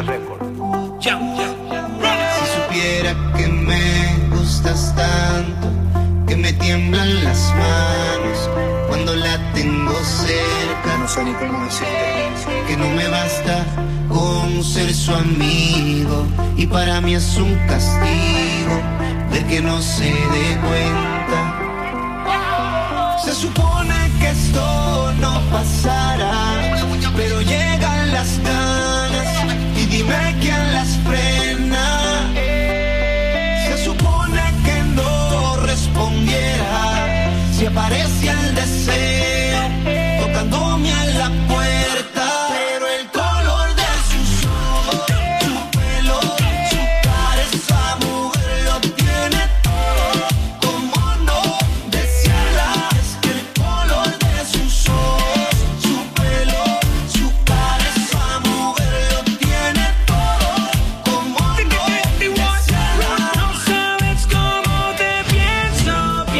China Record. Si supiera que me gustas tanto, que me tiemblan las manos cuando la tengo cerca. No sé ni cómo decirte. Que no me basta con ser su amigo y para mí es un castigo ver que no se dé cuenta. Se supone que esto no pasará, pero llegan las ganas y dime quién las frena. Se supone que no respondiera si aparece el deseo tocándome a la puerta. Pero el color de sus ojos, su pelo, su cara, esa mujer lo tiene todo. Como no decirla, es que el color de sus ojos, su pelo, su cara, esa mujer lo tiene todo. Como no decirla. No sabes cómo te pienso.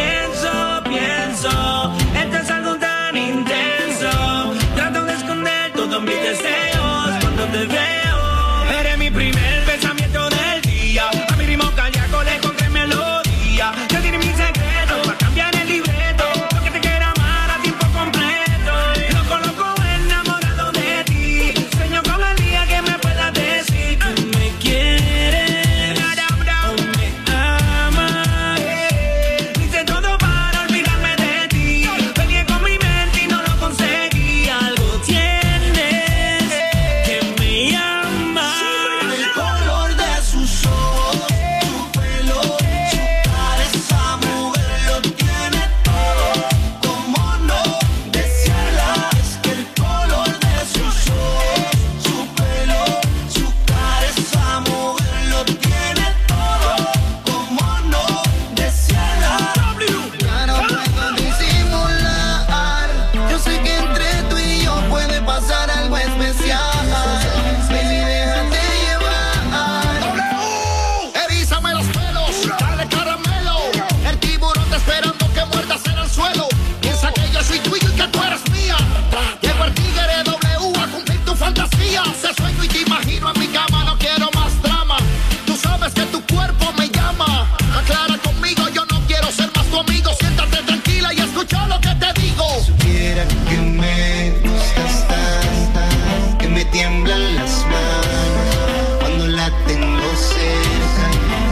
Esto es algo tan intenso. Trato de esconder todos mis deseos cuando te veo. Eres mi primer pensamiento del día. A mi ritmo cardíaco le encontré melodía. Ya tienes mi secreto para cambiar el libreto. Lo que te quiera amar a tiempo completo. Loco, enamorado de ti. Sueño con el día que me puedas decir que me quieres o me amas. Hice todo para olvidarme de ti. Peleé con mi mente y no lo conseguí. Algo tienes que me llama. El color de sus ojos, su pelo, su cara, esa mujer lo tiene todo. Como no decirla, es que el color de sus ojos, su pelo, su cara, esa mujer lo tiene todo. Como no decirla. Ya no puedo disimular. Yo sé que entre tú y yo puede pasar algo especial. Baby, déjate llevar. Erízame los pelos, dale caramelo. El tiburón está esperando que muerdas en el suelo. Piensa que yo soy tuyo y que tú eres mía. Llego el tigre W a cumplir tu fantasía. Te sueño y te imagino en mi cama, no quiero más drama. Tú sabes que tu cuerpo me llama. Aclara conmigo, yo no quiero ser más tu amigo. Siéntate tranquila y escucha lo que te digo. Supiera que me gustas tanto, que me tiemblan las manos cuando la tengo cerca.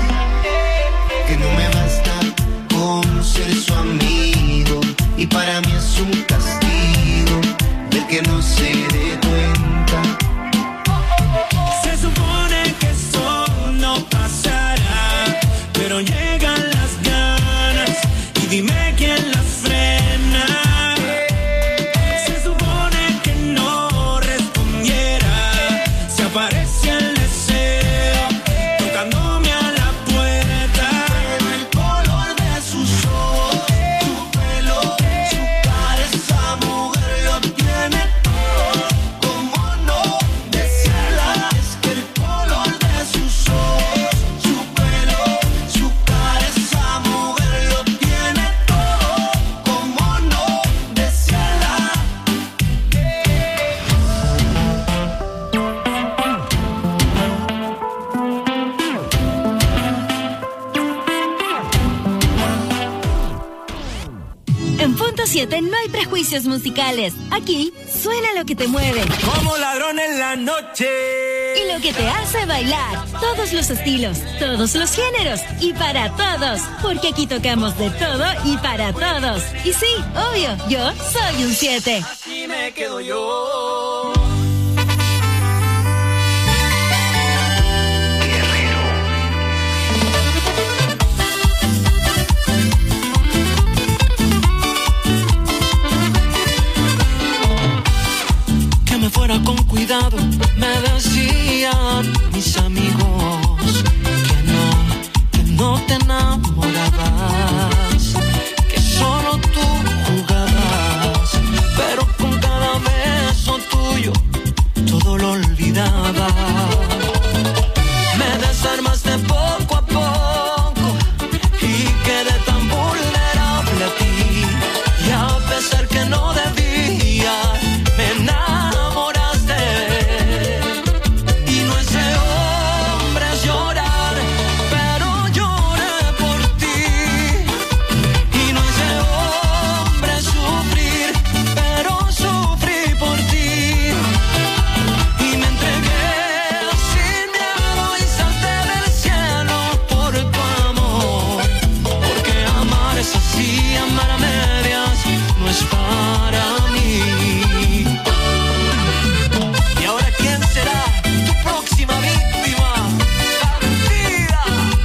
Que no me basta con ser su amigo y para mí es un castigo ver que no se dé cuenta. Se supone que eso no pasará, pero llegan las ganas y dime quién las frena. Se supone que no respondiera si aparece el deseo tocándome a la puerta. Pero el color de sus ojos, su pelo, su cara, esa mujer lo tiene todo. Como no decirla, es que el color de sus ojos, su pelo, su cara, esa mujer lo tiene todo. Como no decirla. En Punto 7 no hay prejuicios musicales. Aquí suena lo que te mueve Como ladrón en la noche. y lo que te hace bailar. Todos los estilos, todos los géneros y para todos. Porque aquí tocamos de todo y para todos. Y sí, obvio, yo soy un 7. Así me quedo yo. Que me fuera con cuidado, me decían mis amigos que no te enamorabas, que solo tú jugabas, pero con cada beso tú medias no es para mí. ¿Y ahora quién será tu próxima víctima? ¡Bandida!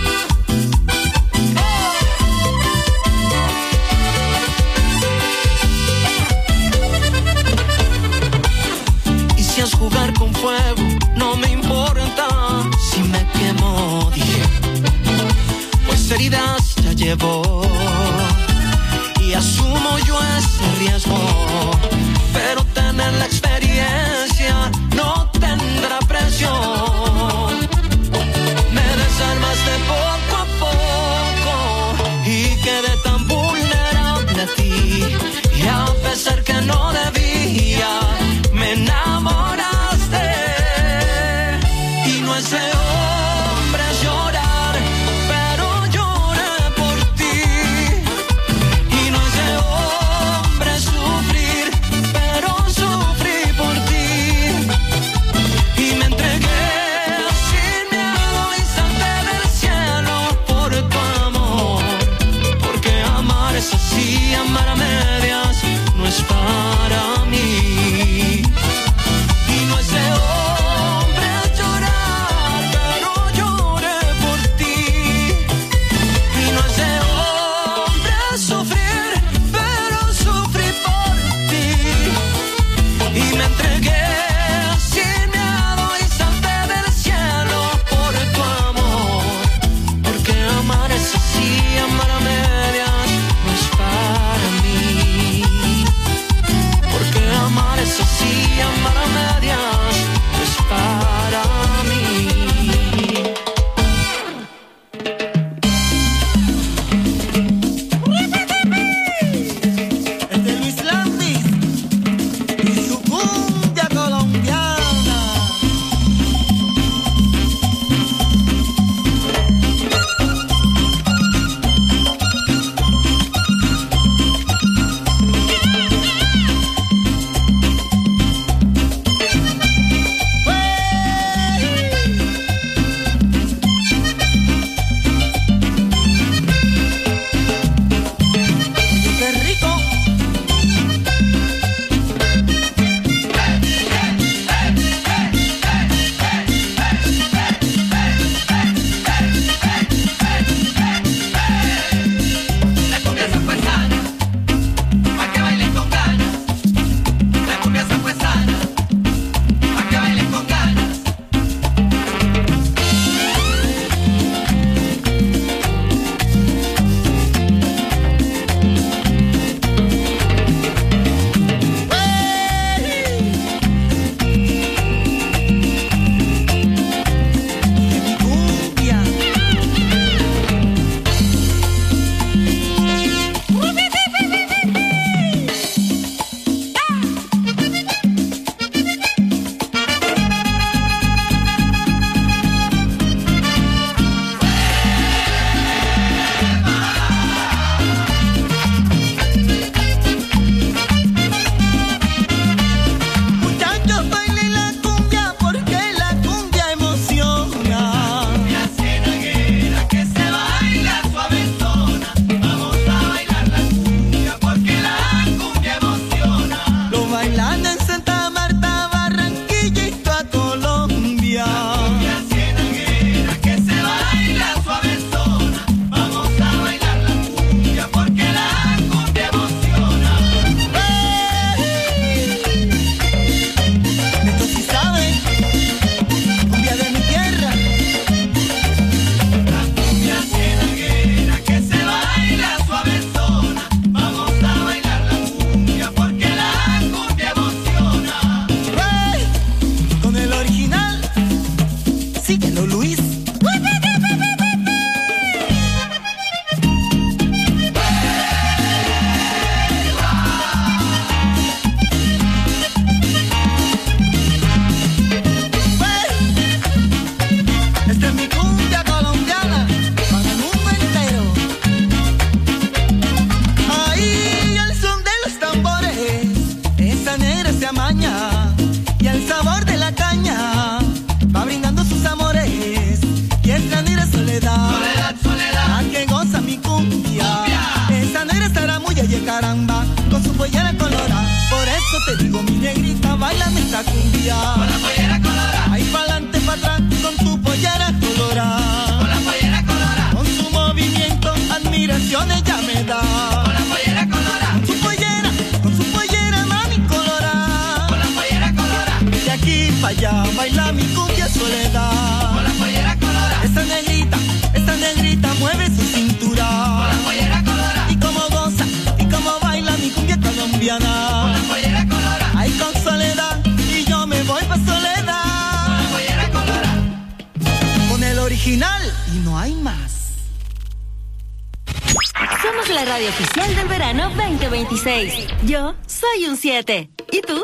Y si es jugar con fuego, no me importa si me quemo, dije, pues heridas ya llevo y asumo yo ese riesgo, pero tener la experiencia no tendrá precio. Me desarmaste poco a poco y quedé tan vulnerable a ti, y a pesar que no debía, me enamoraste. Y no es de hombres llorar, pero lloré por ti. Y no es de hombres sufrir, caramba, con su pollera colorada. Por eso te digo, mi negrita, baila esta cumbia. Con la pollera colorada. Ahí pa'lante, pa' atrás, con tu pollera colorada. Con la pollera colorada. Con su movimiento, admiración ella me da. Con la pollera colorada. Con su pollera, mami colorada. Con la pollera colorada. De aquí pa' allá, baila mi cumbia soledad. Con la pollera colorada. Esta negrita mueve su cintura. Con la pollera colorada. Y como goza, y como baila mi cumbia colombiana. Con la pollera colorada. Ay, con Soledad, y yo me voy pa' Soledad. Con la pollera colorada. Con el original, y no hay más. Somos la radio oficial del verano 2026. Yo soy un 7. ¿Y tú?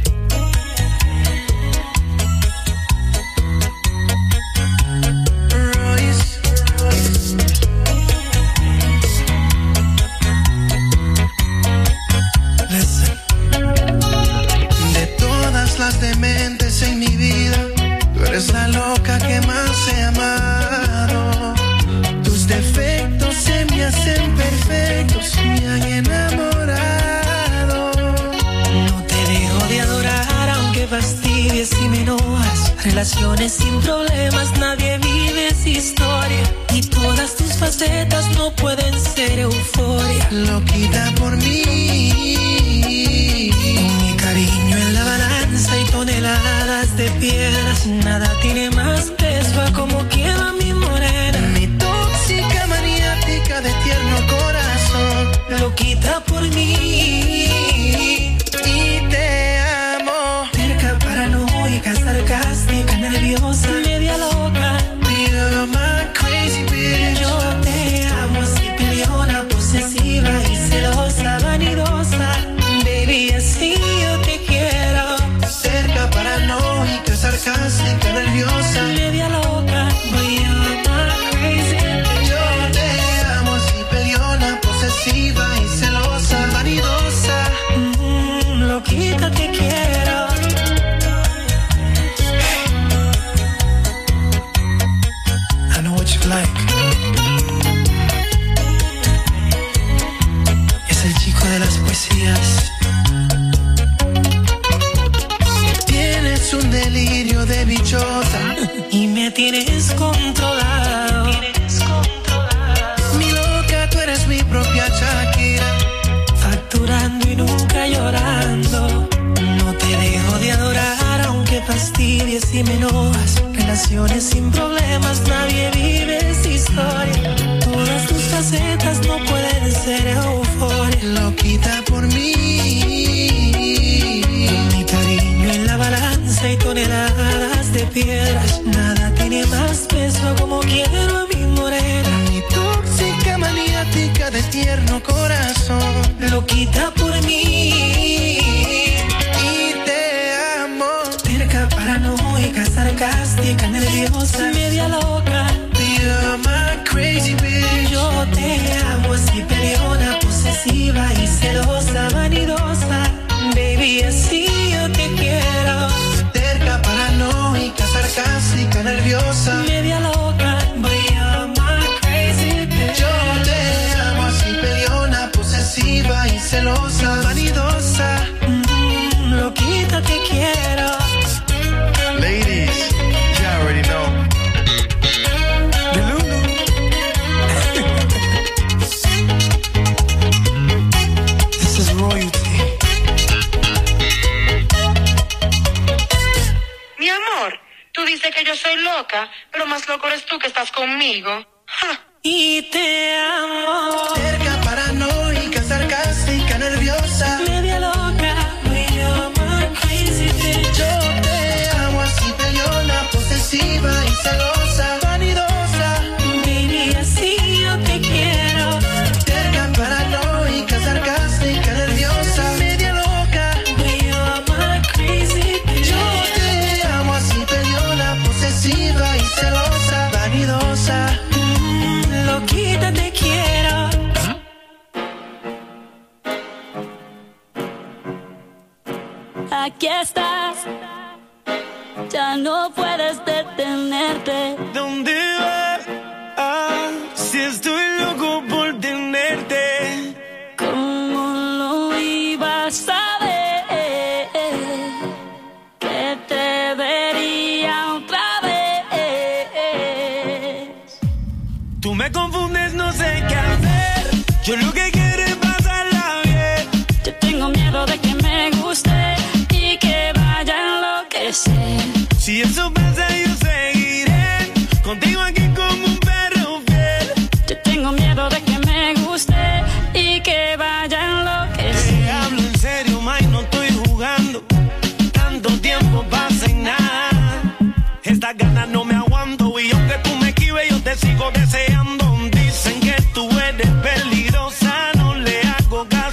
Las dementes en mi vida, tú eres la loca que más he amado. Tus defectos se me hacen perfectos, me han enamorado. No te dejo de adorar aunque fastidies y me enojas. Relaciones sin problemas, nadie vive esa historia. Y todas tus facetas no pueden ser euforia. Loquita por mí, cariño en la balanza y toneladas de piedras. Nada tiene más peso a como quiera mi morena. Mi tóxica maniática de tierno corazón. Loquita por mí y te amo. Terca, paranoica, sarcástica, nerviosa, media loca. You're my crazy bitch. Yo te amo así peleona, posesiva y celosa, vanidosa. Baby, así yo te quiero. Cerca, paranoica, sarcástica, nerviosa, media loca. You're my crazy bitch. Yo te amo así peleona, posesiva y celosa, vanidosa. Loquita te quiero. I know what you like. Es el chico de las poesías. Tienes un delirio de bichota y me tienes controlado. Mi loca, tú eres mi propia Shakira. Facturando y nunca llorando. No te dejo de adorar aunque fastidies y me enojas. Relaciones sin problemas, nadie vive esa historia. Todas tus facetas no pueden ser euforia. Loquita por mí, mi cariño en la balanza y toneladas de piedras. Nada tiene más peso como quiero a mi morena. Mi tóxica maniática de tierno corazón. Loquita por mí y te amo. Terca, paranoica, sarcástica, nerviosa, media loca. You're my crazy bitch. Yo te amo así peleona, posesiva y celosa, vanidosa. Baby, así yo te quiero. Terca, paranoica, sarcástica, nerviosa, media loca. You're my crazy bitch. Yo te amo así peleona, posesiva y celosa, vanidosa. Loquita te quiero. Ladies, you already know. This is royalty. Mi amor, tú dices que yo soy loca, pero más loco eres tú que estás conmigo. ¡Ja! Y te amo. Cerca, paranoica, sarcástica, nerviosa, media loca. You're my crazy bitch. Yo te amo así peleona, posesiva y celosa, vanidosa. Baby, así yo te quiero. Cerca, paranoica, sarcástica, nerviosa, media loca. You're my crazy bitch. Yo te amo así peleona, posesiva y celosa, vanidosa. Loquita te quiero. Aquí estás, ya no puedes detenerte. ¿Dónde vas? Si estoy loco por tenerte. ¿Cómo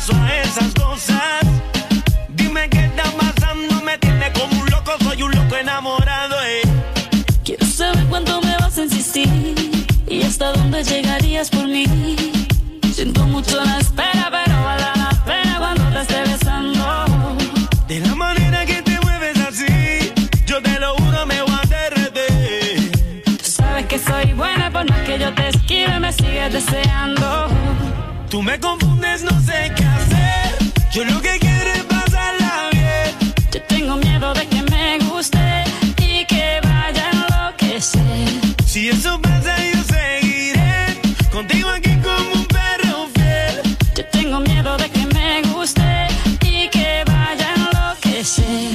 paso a esas cosas. Dime qué está pasando, me tiene como un loco, soy un loco enamorado, Quiero saber cuánto me vas a insistir y hasta dónde llegarías por mí. Siento mucho la espera, pero vale la pena cuando te esté besando. De la manera que te mueves así, yo te lo juro me voy a derretir. Tú sabes que soy buena, por más que yo te esquive me sigues deseando. Tú me confundes, no sé qué hacer. Yo lo que quiero es pasarla bien. Yo tengo miedo de que me guste y que vaya a enloquecer. Si eso pasa yo seguiré contigo aquí como un perro fiel. Yo tengo miedo de que me guste y que vaya a enloquecer.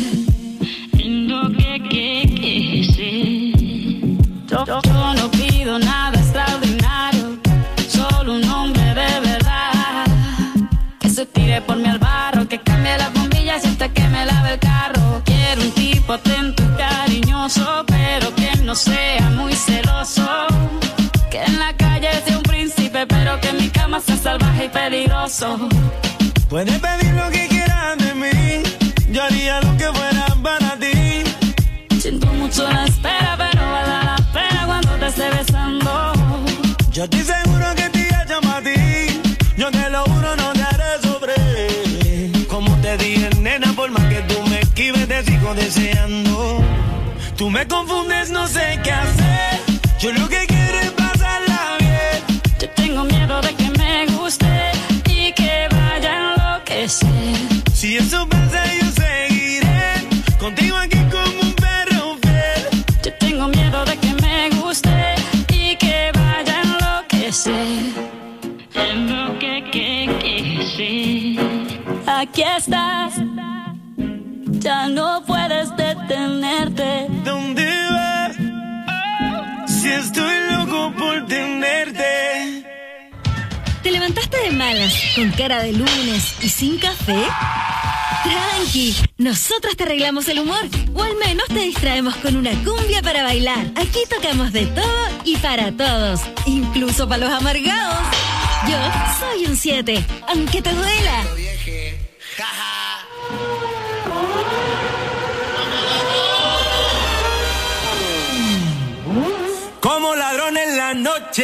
Yo no pido nada extraordinario, solo un hombre de verdad que se tire por mí al barro, que cambie las bombillas hasta que me lave el carro. Quiero un tipo atento y cariñoso, pero que no sea muy celoso, que en la calle sea un príncipe, pero que en mi cama sea salvaje y peligroso. Puedes pedir lo que quieras de mí, yo haría lo que fuera para ti. Siento mucho la espera, pero vale la pena cuando te esté besando. Yo estoy seguro que te llamo a ti, yo te lo juro no te haré sobre. Como te dije, nena, por más que tú me esquives te sigo deseando. Tú me confundes, no sé qué hacer, yo lo que quiero es pasarla bien. Yo tengo miedo de que me guste y que vaya a enloquecer. Si eso pasa yo seguiré contigo aquí como un perro fiel. Yo tengo miedo de que me guste y que vaya a enloquecer. Aquí estás, ya no puedes detenerte. ¿Dónde vas? Si estoy loco por tenerte. ¿Te levantaste de malas, con cara de lunes y sin café? Tranqui, nosotros te arreglamos el humor, o al menos te distraemos con una cumbia para bailar. Aquí tocamos de todo y para todos, incluso para los amargados. Yo soy un 7, aunque te duela. Como ladrón en la noche,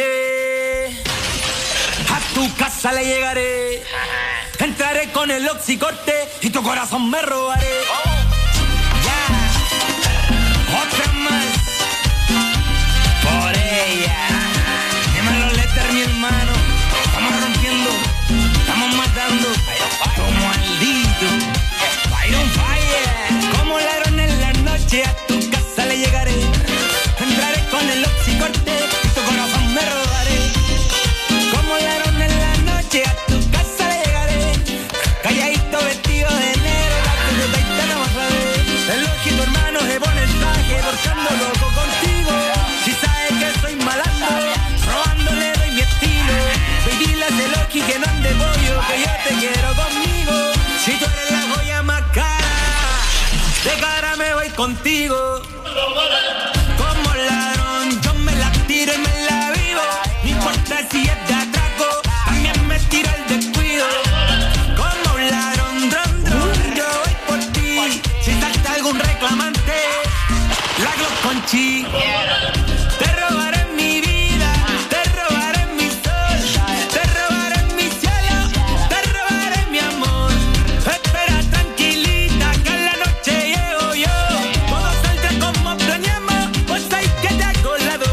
a tu casa le llegaré. Entraré con el oxicorte y tu corazón me robaré. Ya, otra más por ella. Dímelo, Lester, mi hermano. Estamos rompiendo, estamos matando como maldito. Fire on fire. Como ladrón en la noche, a tu casa le llegaré. Entraré con el oxicorte y tu corazón me robaré. Como ladrón en la noche, a tu casa le llegaré. Calladito vestido de negro, la que te taita no vas a ver. El ojito hermano se pone el traje, dorcando loco contigo. Si sabes que soy malandro, robándole doy mi estilo. Baby, dile a ese Loki que no ande pollo, que yo te quiero conmigo. Si tú eres la joya más cara, de cara me voy contigo. Como ladrón, yo me la tiro y me la vivo. No importa si es de atraco, también me tiro el descuido. Como ladrón, yo voy por ti. Si salta algún reclamante, la Glock con chi. Te robaré mi vida, te robaré mi sol, te robaré mi cielo, te robaré mi amor. Espera tranquilita que en la noche llego yo. Todo saldrá como planeamos, pues hay que te hago lado.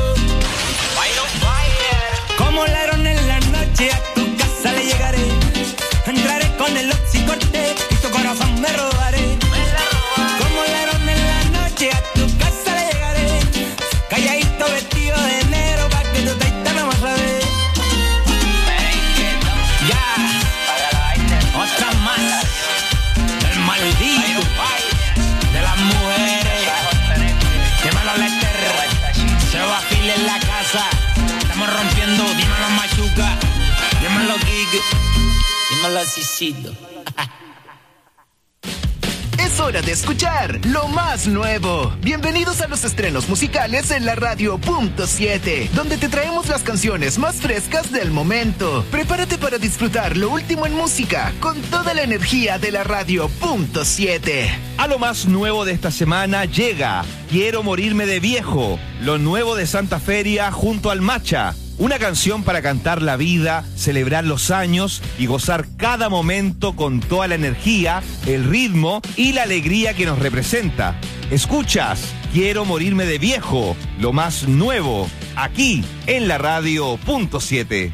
Como ladrón en la noche, a tu casa le llegaré. Entraré con el oxicorte y tu corazón me robaré. Como ladrón en la noche, a tu casa le llegaré. Calladito vestido de negro, pa' que tu taita no vas a ver. Ya, otra más. El maldito de las mujeres. Dímelo, Lester. Se va a fil en la casa. Estamos rompiendo, dímelo, Machuca. Dímelo, Kike. Dímelo, Cicito. Es hora de escuchar lo más nuevo. Bienvenidos a los estrenos musicales en la radio .7, donde te traemos las canciones más frescas del momento. Prepárate para disfrutar lo último en música con toda la energía de la radio .7. A lo más nuevo de esta semana llega Quiero morirme de viejo, lo nuevo de Santa Feria junto al Macha. Una canción para cantar la vida, celebrar los años y gozar cada momento con toda la energía, el ritmo y la alegría que nos representa. Escuchas Quiero morirme de viejo, lo más nuevo, aquí en la radio .7.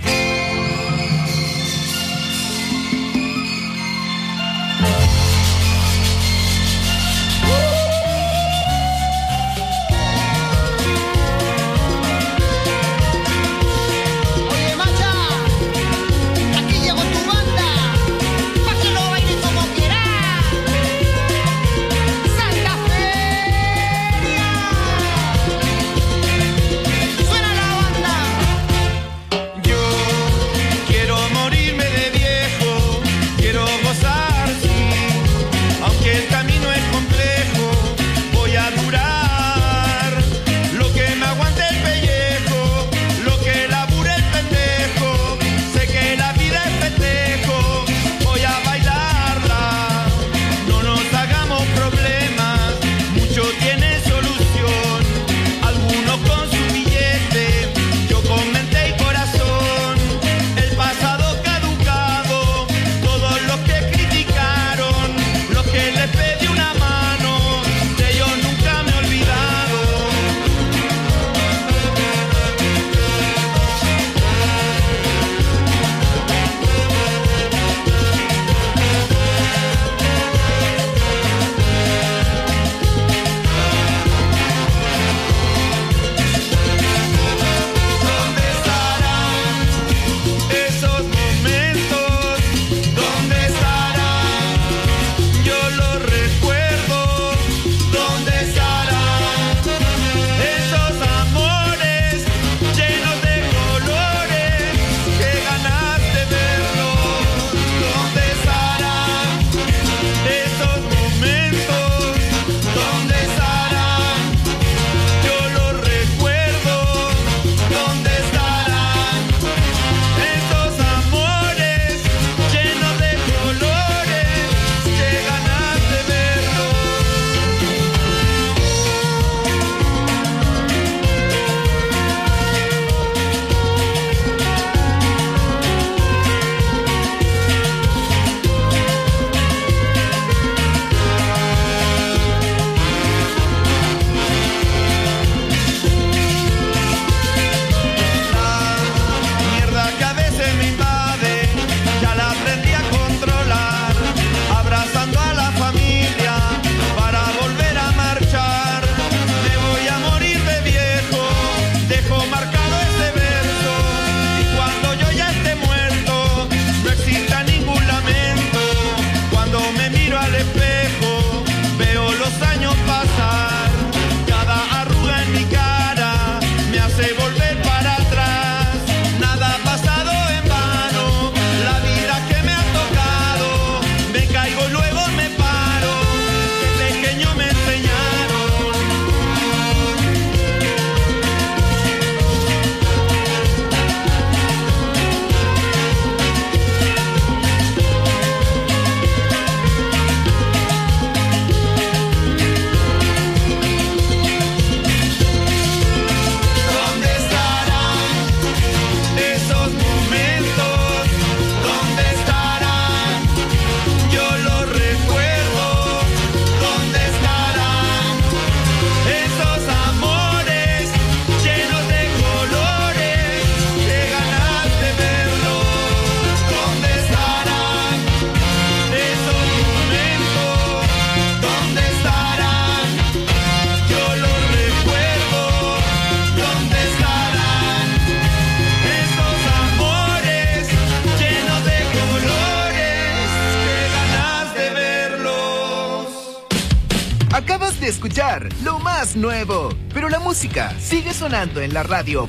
Acabas de escuchar lo más nuevo, pero la música sigue sonando en la radio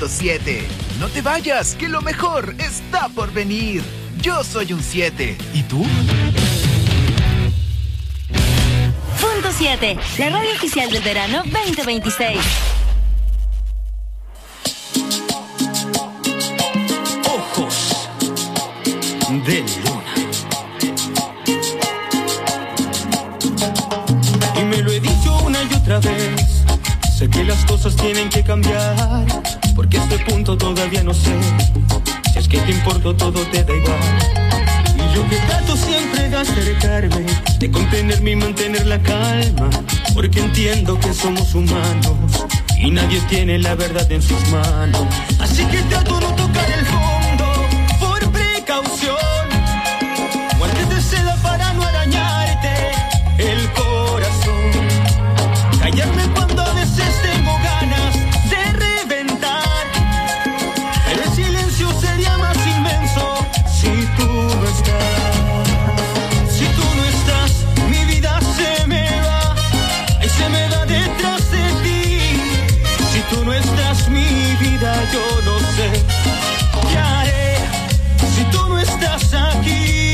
.7. No te vayas, que lo mejor está por venir. Yo soy un 7. ¿Y tú? Radio.7, la radio oficial del verano 2026. Ojos de luna. Y me lo he dicho una y otra vez. Sé que las cosas tienen que cambiar, porque a este punto todavía no sé si es que te importo, todo te da igual. Y yo que trato siempre de acercarme, de contenerme y mantener la calma, porque entiendo que somos humanos y nadie tiene la verdad en sus manos. Así que trato no tocar el fondo por precaución, guantes de seda para no arañarte el corazón, callarme cuando a veces tengo ganas de reventar, pero el silencio sería más inmenso si tú no estás. Si tú no estás, mi vida se me va, ay, se me va detrás de ti. Si tú no estás, mi vida, yo no sé qué haré si tú no estás aquí.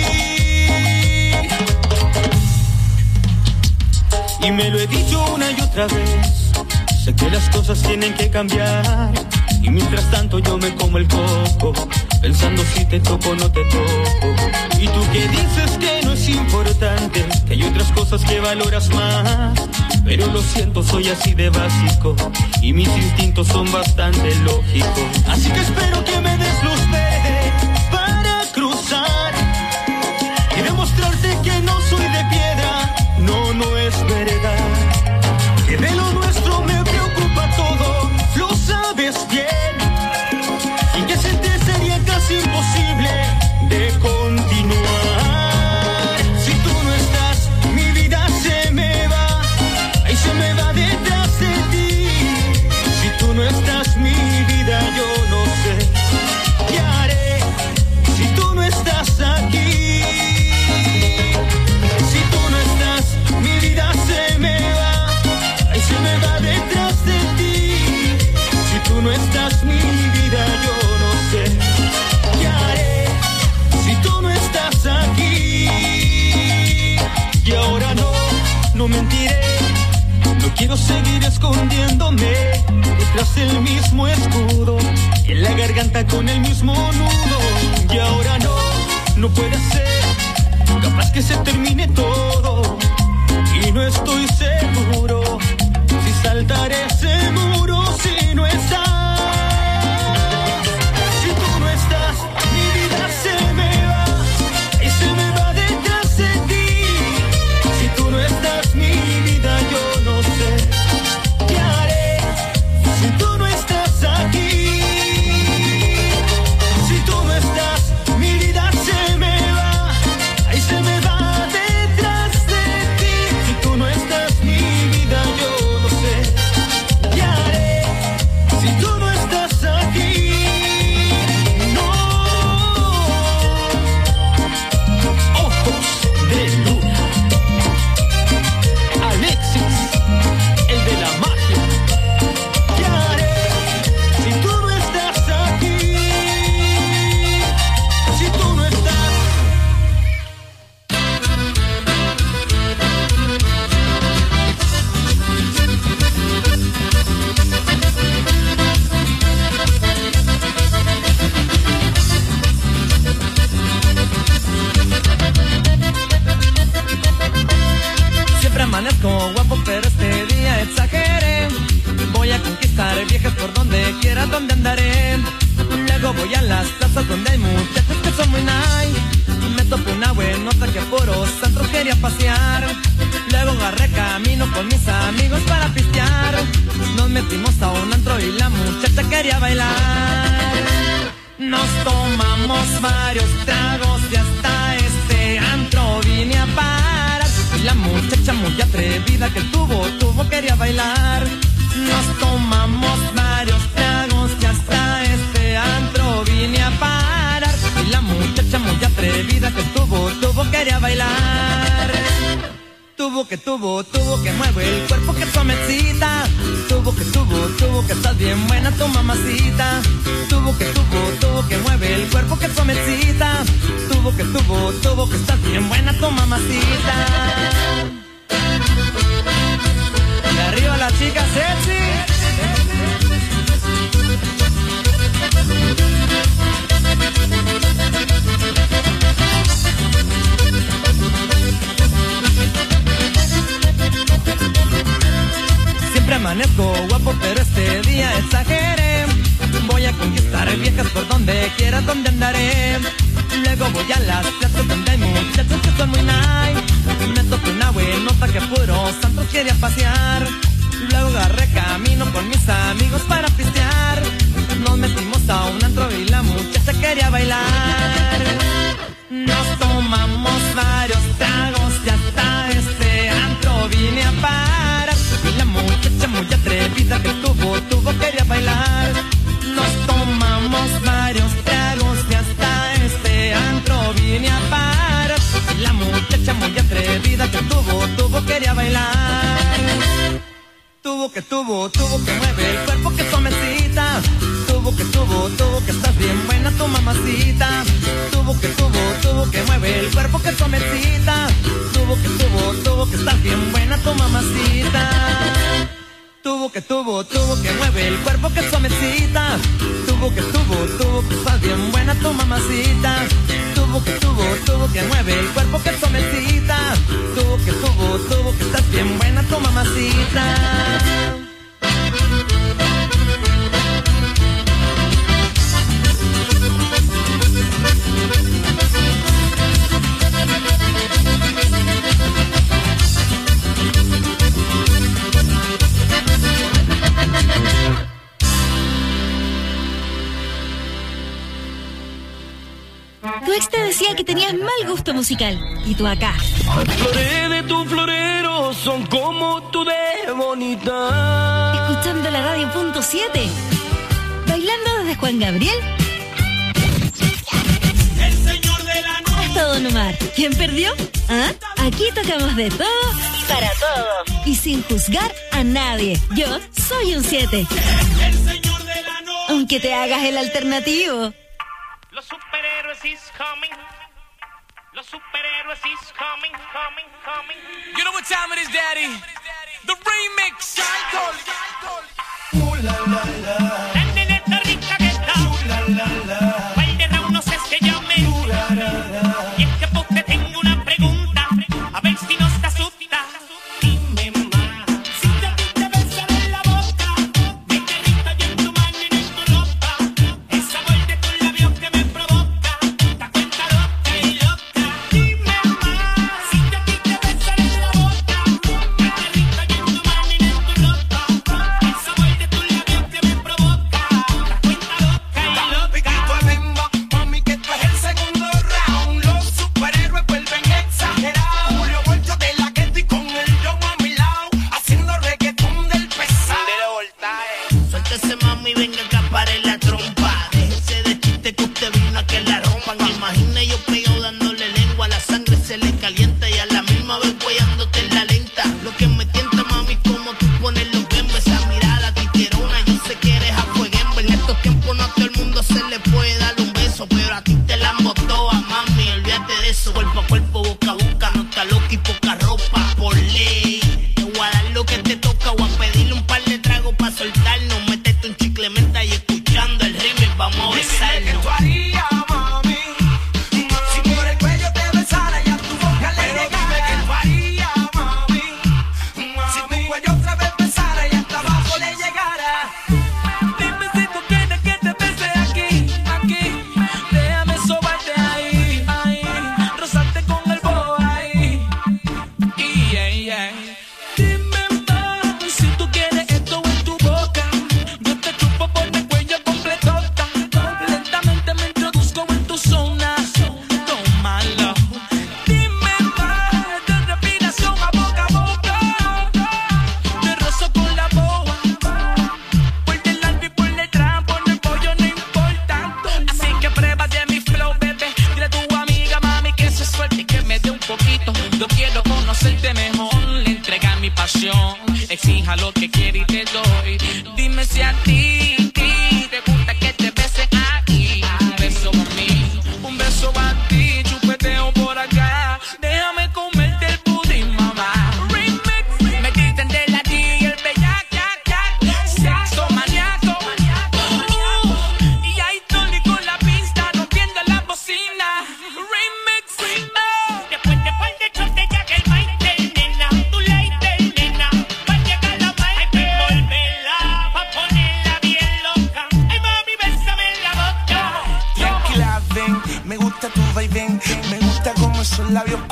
Y me lo he dicho una y otra vez, sé que las cosas tienen que cambiar, y mientras tanto yo me como el coco, pensando si te toco o no te toco. Y tú que dices que no es importante, que hay otras cosas que valoras más, pero lo siento, soy así de básico y mis instintos son bastante lógicos. Así que espero que me des luz verde para cruzar y demostrarte que no soy de piedra, no es verdad, que de lo nuestro me preocupa todo, lo sabes bien, y que sin ti sería casi imposible de continuar. Si tú no estás, mi vida se me va, ahí se me va detrás de ti. Si tú no estás, mi vida, yo no sé qué haré si tú no estás aquí. Si tú no estás, mi vida se me va, ahí se me va detrás de ti. Si tú no estás, mi vida, yo no sé qué haré si tú no estás aquí. Y ahora no mentiré, no quiero seguir escondiéndome detrás del mismo escudo, en la garganta con el mismo nudo. Y ahora no puede ser, capaz que se termine todo, y no estoy seguro si saltaré ese muro si no estás. Si tú no estás, mi vida se me va, y se me va detrás de ti. Si tú no estás, mi vida, yo no sé qué haré si tú no estás aquí. Si tú no estás, mi vida se me va, ahí se me va detrás de ti. Si tú no estás, mi vida, yo no sé qué haré si tú no estás aquí. No. Ojos de luna. Alexis, el de la magia. ¿Qué haré si tú no estás aquí? Si tú no estás. Siempre amanezco guapo, pero este día exageré. Voy a conquistar viejas por donde quiera, donde andaré. Luego voy a las plazas donde hay muchachos que son muy nice. Me topo una buenota que por los santos quería pasear. Luego agarré camino con mis amigos para pistear. Nos metimos a un antro y la muchacha quería bailar. Nos tomamos varios tragos y hasta este antro vine a parar. Y la muchacha muy atrevida que tuvo quería bailar. Nos tomamos varios tragos y hasta este antro vine a parar. Y la muchacha muy atrevida que tuvo quería bailar. Tuvo que mueve el cuerpo que suavecita. Tuvo que estás bien buena tu mamacita. Tuvo que mueve el cuerpo que suavecita. Tuvo que estás bien buena tu mamacita. la chica sexy. Siempre amanezco guapo, pero este día exageré. Voy a conquistar viejas por donde quiera, donde andaré. Luego voy a las plazas donde hay muchachos que son muy nice. Me topé una buenota que puro santos quería pasear. Luego agarré camino con mis amigos para pistear. Nos metimos a un antro y la muchacha quería bailar. Nos tomamos varios tragos y hasta este antro vine a parar. Y la muchacha muy atrevida que tuvo quería bailar. Nos tomamos varios tragos y hasta este antro vine a parar. Y la muchacha muy atrevida que tuvo quería bailar. Tuvo que mueve el cuerpo que suavecita. Tuvo que estás bien buena tu mamacita. Tuvo que mueve el cuerpo que suavecita. Tuvo que estás bien buena tu mamacita. Tuvo que mueve el cuerpo que suavecita. Tuvo que estás bien buena tu mamacita. Tuvo que mueve el cuerpo que suavecita. Tuvo que estás bien buena tu mamacita. Tu ex te decía que tenías mal gusto musical. Y tú acá. Las flores de tu florero son como tú de bonita. Escuchando la radio .7. Bailando desde Juan Gabriel. El señor de la noche. Hasta Don Omar. ¿Quién perdió? ¿Ah? Aquí tocamos de todo y para todos. Y sin juzgar a nadie. Yo soy un 7. El señor de la noche. Aunque te hagas el alternativo. Los superhéroes is coming. Los superhéroes is coming. You know what time it is, Daddy? The remix. La neneta rica que está. Valderrama no sé si llame. Y es que porque tengo una pregunta. A ver si nos te asusta. Dime más. Si te a ti te besan en la boca. Me derrito yo en tu mano y en tu ropa. El sabor de tus labios que me provoca. Te cuenta loca y loca. Dime más. Si te a ti te besan en la boca. Me derrito yo en tu mano y en tu ropa. El sabor de tus labios que me provoca. Te cuenta loca y loca. Piquito a ritmo, mami, que esto es el segundo round. Los superhéroes vuelven exagerados. Julio Voltio de la Getty con el John a mi lado, haciendo reggaetón del pesado. Suéltese, mami, venga acá pare la trompa. Déjese de chiste que usted vino a que la rompan. Imagine yo pegado dándole lengua. La sangre se le calienta y a la misma vez guayándote en la lenta. Lo que me tienta, mami, como tú pones los bembes. Esa mirada titerona, yo sé que eres afueguembe. En estos tiempos no a todo el mundo se le puede dar un beso, pero a ti te la embotó a mami, olvídate de eso. Cuerpo a cuerpo, boca a boca, no está loca y poca ropa. Por ley, te voy a dar lo que te toca. O a pedirle un par de tragos pa' soltarnos. Métete un chicle menta y escuchando el remix vamos a ¿Qué besarnos. tú harías, mami? Si por el cuello te besara y a tu boca le llegara. ¿Qué tú harías, mami? Si tu cuello otra vez besara y hasta abajo le llegara. Dime si tú quieres que te bese aquí. Déjame sobarte ahí. Rozarte con el bobo ahí. Dime más si tú quieres esto en tu boca. Yo te chupo por mi cuello completota. Lentamente me introduzco en tu zona. Tómalo. Dime más de respiración a boca. Te rozo con la boa. Por delante y por detrás, por el pollo no importa. Así que pruébate mi flow, bebé. Dile a tu amiga, mami, que se suelte y que me dé un poquito. Yo quiero conocerte mejor, le entrega mi pasión. Exija lo que quiere y te doy. Dime si a ti te gusta que te besen ahí. Un beso a mí, un beso a ti. Chupeteo por acá. Déjame comerte el pudín, mamá. Remix. Me dicen de la D y el bellaco.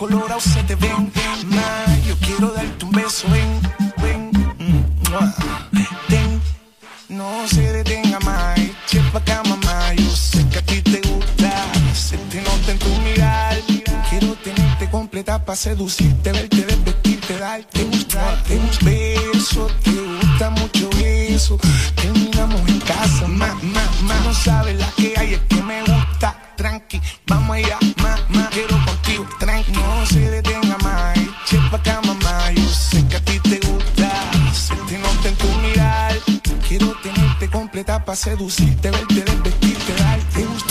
colorado se te ven. Ma, yo quiero darte un beso, ven, ten. No se detenga más, eche pa' acá, mamá. Yo sé que a ti te gusta, se te nota en tu mirar. Quiero tenerte completa pa' seducirte, verte, desvestirte, darte un beso. Te gusta mucho eso, terminamos en casa. No sabes la que hay, es que me gusta. Tranqui, vamos allá, quiero contigo, tranqui. No se detenga más, eche pa' acá, mamá. Yo sé que a ti te gusta, se te nota en tu mirar. Quiero tenerte completa pa' seducirte, verte, desvestirte, darte un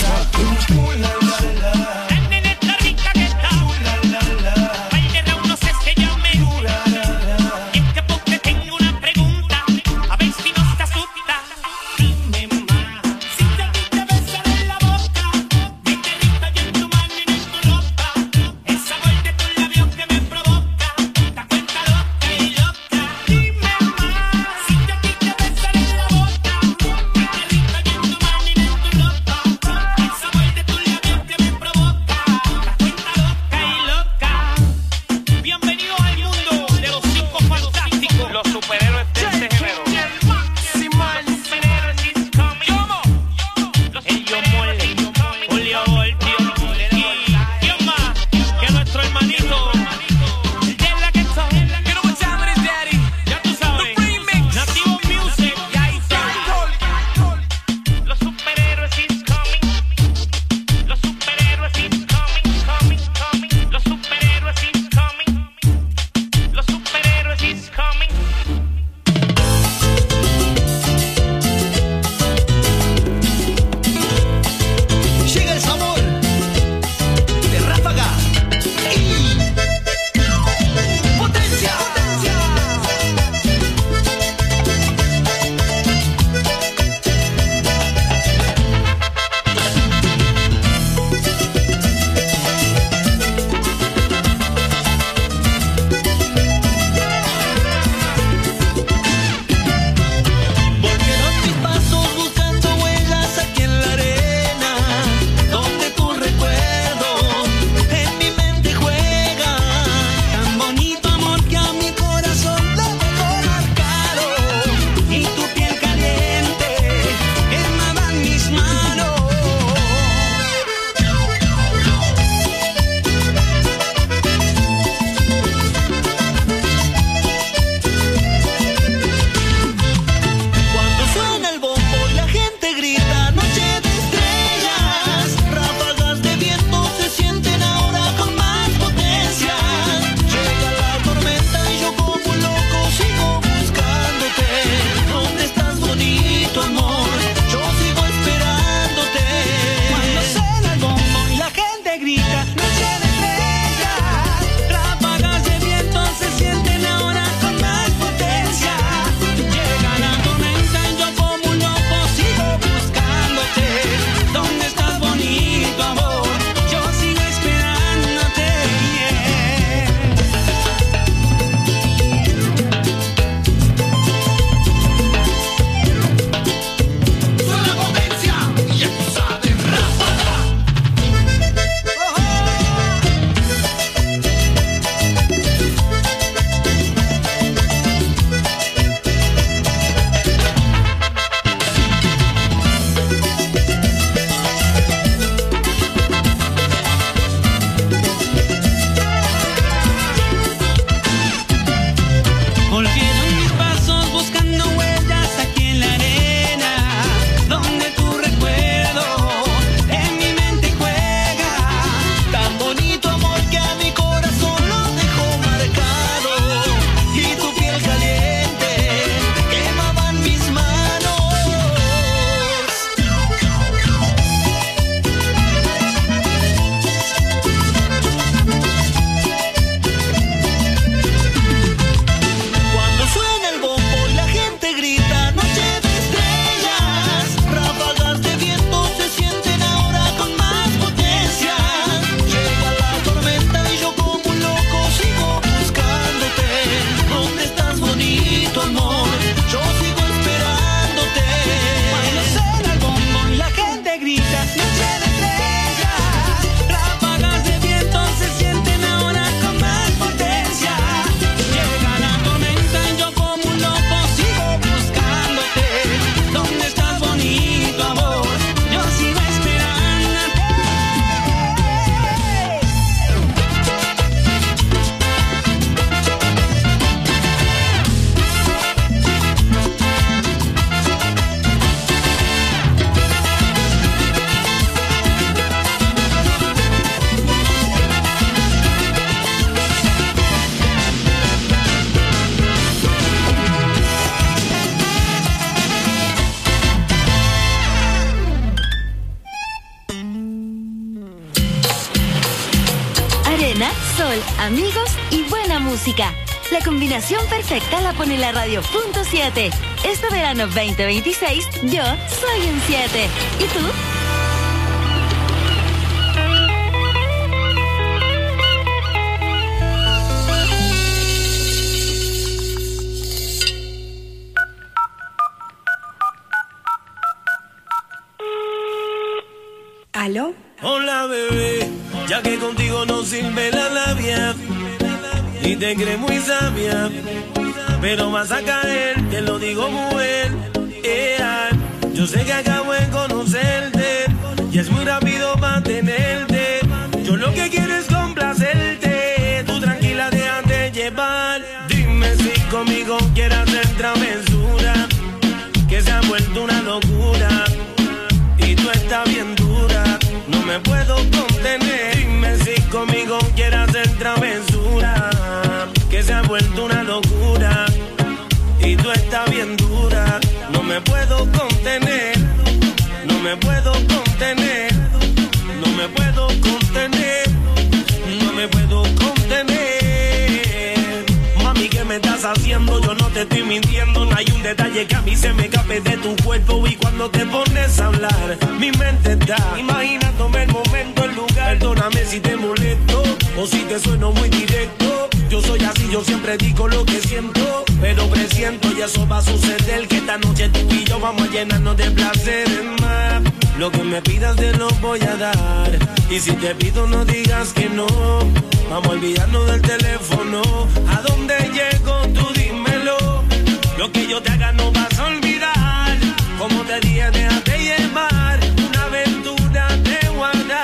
amigos y buena música. La combinación perfecta la pone la radio.7. Este verano 2026, yo soy un 7. ¿Y tú? ¿Aló? Hola bebé, ya que contigo no sirve la labia y te crees muy sabia, pero vas a caer, te lo digo mujer. Yo sé que acabo de conocerte y es muy rápido para tenerte. Yo lo que quiero es complacerte, tú tranquila déjate llevar. Dime si conmigo quieres hacer travesura, que se ha vuelto una locura y tú estás bien dura, no me puedo contener. Dime si conmigo quieres hacer travesura, que se ha vuelto una locura y tú estás bien dura, no me puedo contener, no me puedo contener, no me puedo contener, no me puedo contener. Mami, ¿qué me estás haciendo? Yo no te estoy mintiendo, no hay un detalle que a mí se me escape de tu cuerpo. Y cuando te pones a hablar, mi mente está imaginándome el momento, el lugar. Perdóname si te molesto o si te sueno muy directo. Yo soy así, yo siempre digo lo que siento, pero presiento y eso va a suceder, que esta noche tú y yo vamos a llenarnos de placeres más. Lo que me pidas te lo voy a dar, y si te pido no digas que no. Vamos a olvidarnos del teléfono, ¿a dónde llego? Tú dímelo. Lo que yo te haga no vas a olvidar. Como te dije, déjate llevar, una aventura de guardar.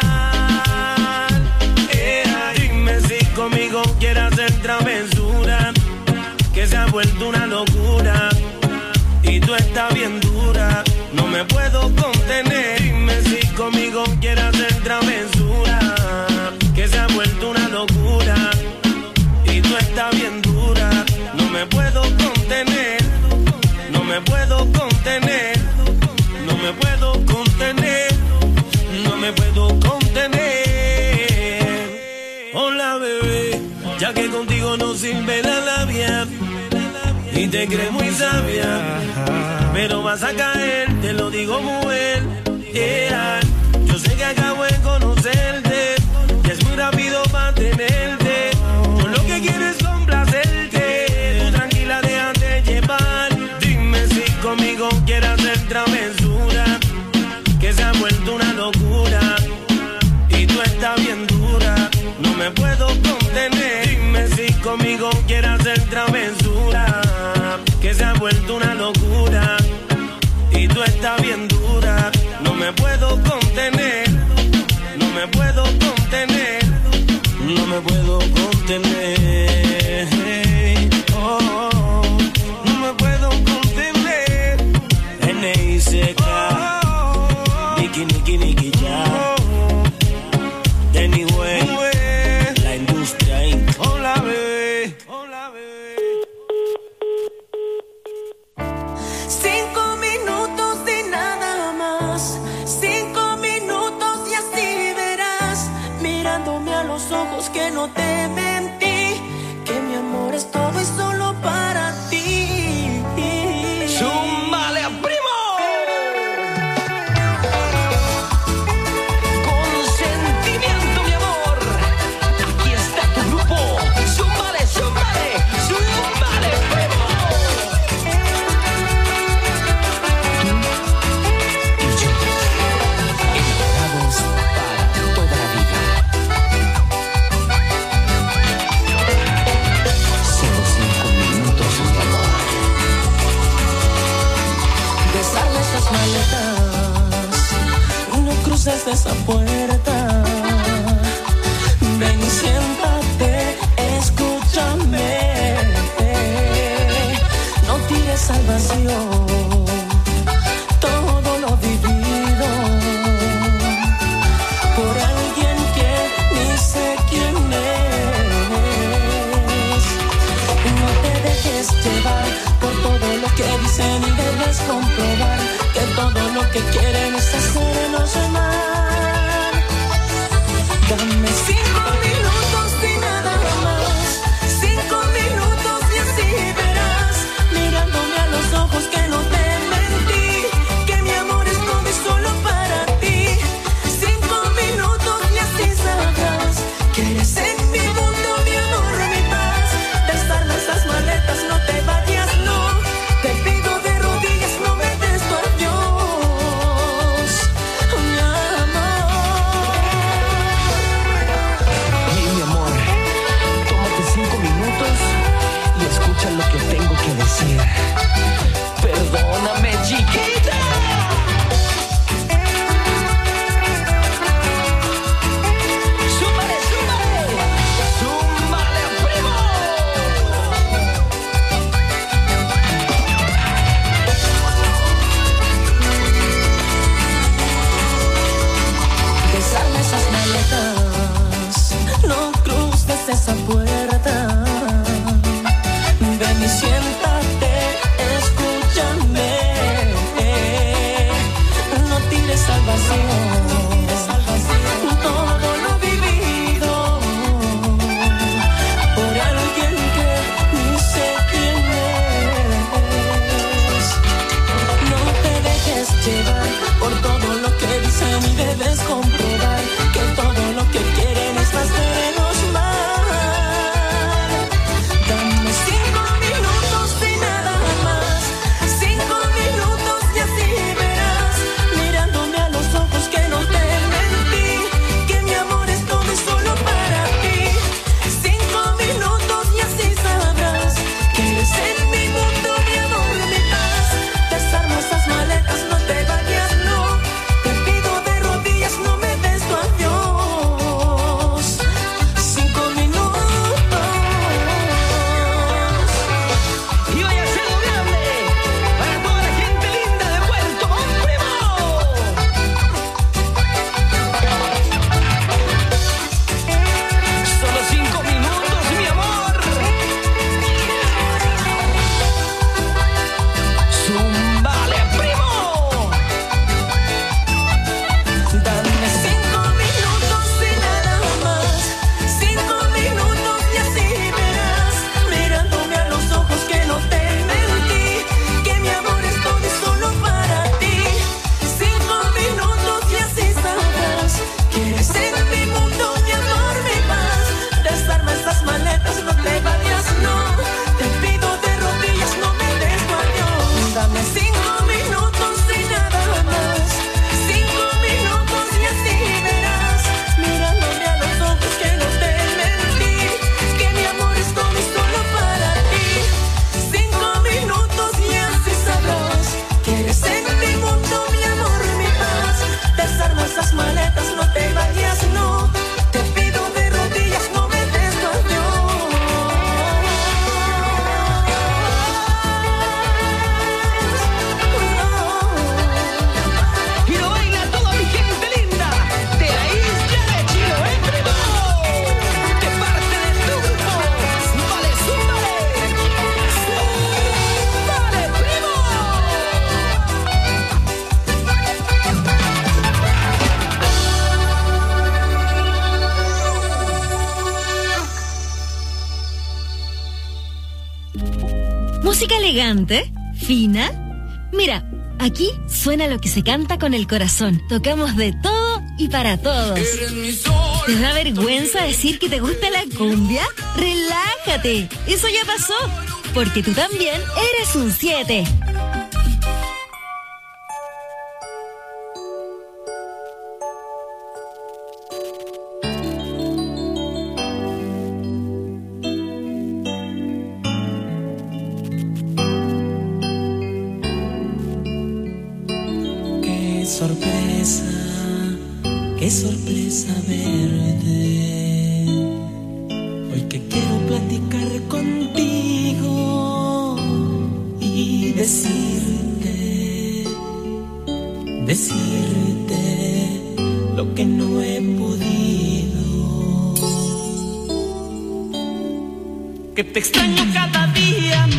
Dime si conmigo quieres hacer travesura, que se ha vuelto una locura y tú estás bien dura, no me puedo contener. Dime si conmigo quieres hacer travesura, que se ha vuelto una locura y tú estás bien dura, no me puedo contener, no me puedo contener, no me puedo contener, no me puedo contener. Hola bebé, ya que contigo no sirve la labia y te crees muy sabia, pero vas a caer, te lo digo mujer. Yo sé que acabo de conocerte y es muy rápido para tenerte. Yo lo que quiero es complacerte, tú tranquila déjate llevar. Dime si conmigo quieres hacer travesura, que se ha vuelto una locura y tú estás bien dura, no me puedo contener. Dime si conmigo quieres hacer travesura, que se ha vuelto una locura y tú estás bien dura, no me puedo contener, no me puedo contener, no me puedo contener. Oh, no me puedo contener. N.I.C.K. Niki, Niki, Niki, ya. Anyway, la industria Inc. Hola, bebé. Hola, bebé. 5 minutos de nada más, 5 minutos y así verás, mirándome a los ojos que no te mentí, que mi amor es todo y solo para ti. ¡Zúmbale a primo! Con sentimiento, mi amor, aquí está tu grupo. ¡Zúmbale, zúmbale, zúmbale, primo! Enamorados para toda la vida. Solo 5 minutos de amor. Desarma esas maletas, no cruces de esa puerta. Ven y siéntate, escúchame. No tires al vacío todo lo vivido por alguien que ni sé quién es. No te dejes llevar por todo lo que dicen y debes comprobar que todo lo que quieren es hacernos mal. Dame 5 minutos y nada más. escucha lo que tengo que decir. Perdóname, chiquita. Desarma esas maletas, no cruces esa puerta. Ven y siéntate, escúchame. No tires al vacío todo lo vivido por alguien que ni sé quién es. No te dejes llevar por todo lo que dicen y debes comprobar que todo lo que quieren es hacernos mal. Dame 5 minutos y nada más, 5 minutos y así verás, mirándome a los ojos que no te mentí, que mi amor es todo y solo para ti. 5 minutos y así sabrás que eres en mi mundo, mi amor, mi paz. Desarma esas maletas, no te vayas, no. Te pido de rodillas, no me des tu adiós. 5 minutos. Y vaya a ser lo grande para toda la gente linda de Puerto Montt. Solo 5 minutos, mi amor. Zúmbale, primo. Dame 5 minutos y nada más, 5 minutos y así verás, mirándome a los ojos que no te mentí, que mi amor es todo y solo para ti. 5 minutos y así sabrás que eres en mi mundo, mi amor, mi paz. Desarma esas maletas, no te vayas, no. Te pido de rodillas, no me des tu adiós. Dame 5 minutos y nada más, 5 minutos y así verás, mirándome a los ojos que no te mentí, que mi amor es todo y solo para ti. 5 minutos y así sabrás que eres en mi mundo, mi amor, mi paz. Desarma esas maletas, no te vayas, no. Te pido de rodillas, no me des tu adiós. Y lo baila toda mi gente linda de la isla de Chiloé, primo. De parte de tu grupo. Vale, zúmbale. Zúmbale, primo. ¿Música elegante? ¿Fina? Mira, aquí suena lo que se canta con el corazón. Tocamos de todo y para todos. ¿Te da vergüenza decir que te gusta la cumbia? ¡Relájate! Eso ya pasó, porque tú también eres un 7. Qué sorpresa verte. Hoy que quiero platicar contigo y decirte lo que no he podido. Que te extraño cada día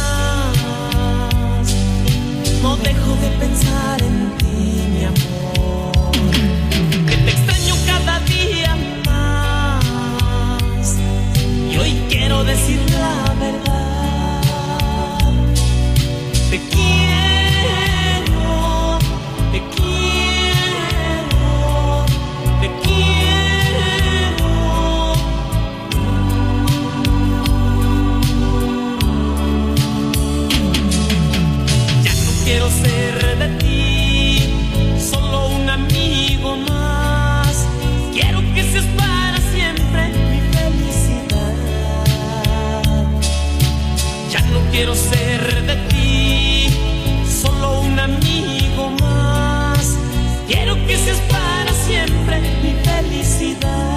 más. No dejo de pensar en ti, mi amor. Que te extraño cada día más. Y hoy quiero decir la verdad. Te quiero, te quiero, te quiero. Ya no quiero ser de ti solo un amigo más. Quiero que seas para siempre mi felicidad. quiero ser de ti solo un amigo más. Quiero que seas para siempre mi felicidad.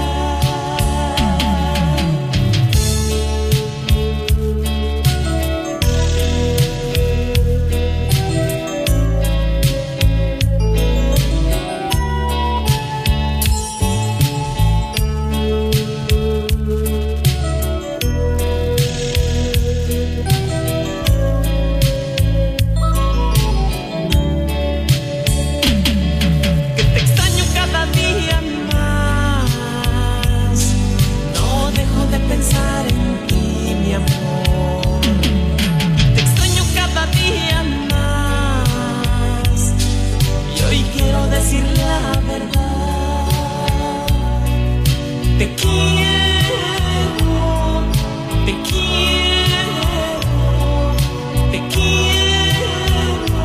Pensar en ti, mi amor. Te extraño cada día más y hoy quiero decir la verdad. Te quiero, te quiero, te quiero.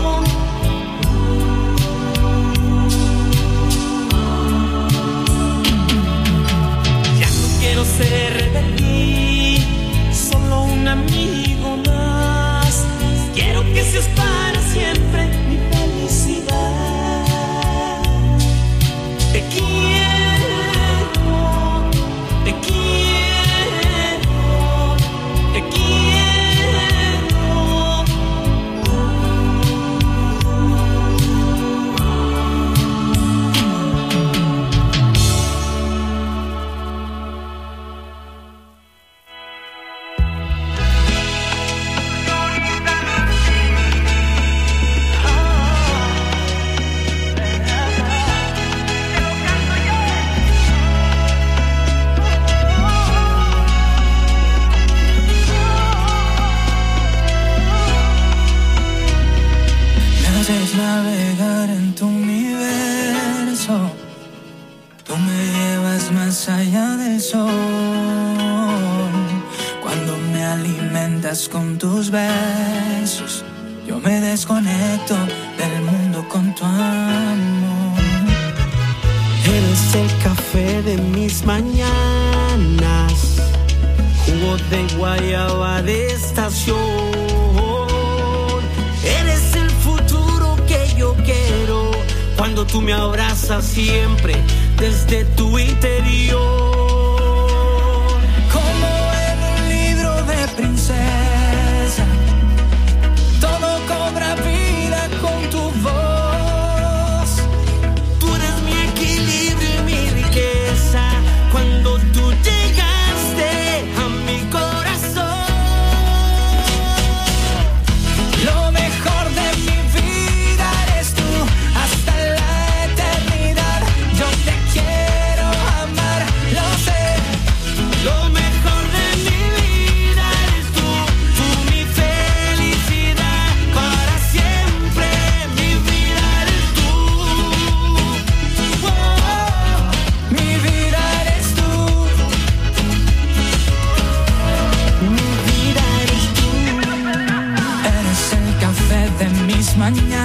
Ya no quiero ser de ti solo un amigo más. Quiero que seas para siempre mi felicidad. Te quiero, te quiero, te quiero. Navegar en tu universo, tú me llevas más allá del sol. Cuando me alimentas con tus besos, yo me desconecto del mundo con tu amor. Eres el café de mis mañanas, jugo de guayaba de estación. Eres el futuro que yo quiero cuando tú me abrazas siempre desde tu interior. Como en un libro de princesa, todo cobra vida con tu voz. Tú eres mi equilibrio y mi riqueza cuando tú llegaste a mi corazón. Lo mejor de mi vida eres tú, hasta la eternidad. Yo te quiero amar, lo sé. Lo mejor de mi vida eres tú, mi felicidad para siempre. Mi vida eres tú. Oh, mi vida eres tú. Mi vida eres tú. Eres el café de mis mañanas,